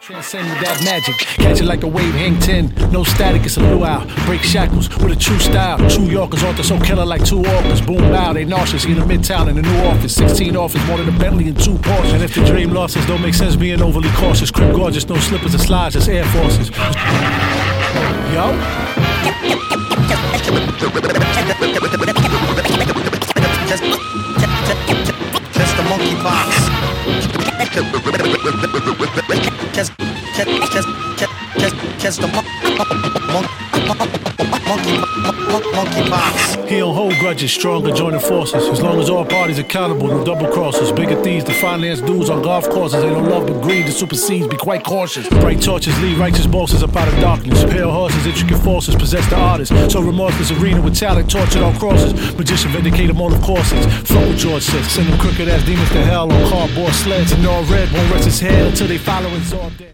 Transcend with that magic, catch it like a wave, hang 10. No static, it's a luau. Break shackles with a true style. True Yorkers author so killer like two orcas. Boom bow, they nauseous. In the midtown in the new office, 16 office, more than a Bentley and 2 Porsches. And if the dream losses don't make sense, being overly cautious. Crib gorgeous, no slippers or slides, just Air Forces. Yo. Just the monkey box. Catch the monkey box. He don't hold grudges, stronger joining forces. As long as all parties accountable, no double crosses. Bigger thieves to finance dudes on golf courses. They don't love but greed that supersedes, be quite cautious. Bright torches lead righteous bosses up out of darkness. Pale horses, intricate forces possess the artist. So remorseless arena with talent tortured on crosses. Magician vindicate them all of courses. Fuck what George says, send them crooked ass demons to hell on cardboard sleds. And all red won't rest his head until they follow us all dead.